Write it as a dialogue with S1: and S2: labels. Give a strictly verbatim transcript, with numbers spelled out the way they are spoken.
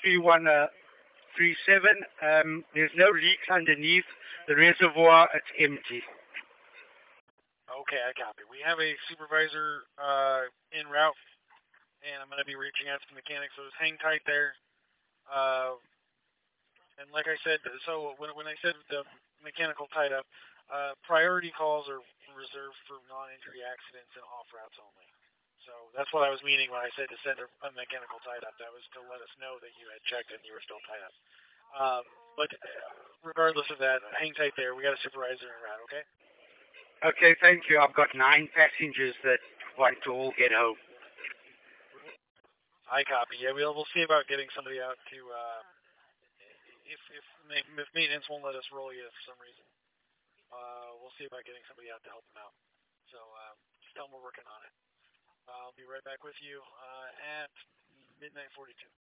S1: three one three seven. Um, there's no leaks underneath the reservoir. It's empty.
S2: Okay, I copy. We have a supervisor uh, en route, and I'm going to be reaching out to the mechanic, so just hang tight there. Uh, and like I said, so when, when I said the mechanical tied up, uh, priority calls are reserved for non-injury accidents and off routes only. So that's what I was meaning when I said to send a, a mechanical tied up. That was to let us know that you had checked and you were still tied up. Um, but regardless of that, hang tight there. We got a supervisor en route, okay?
S1: Okay, thank you. I've got nine passengers that want to all get home.
S2: I copy. Yeah, we'll we'll see about getting somebody out to uh, if if if maintenance won't let us roll you for some reason. Uh, we'll see about getting somebody out to help them out. So uh, just tell them we're working on it. I'll be right back with you uh, at midnight forty-two.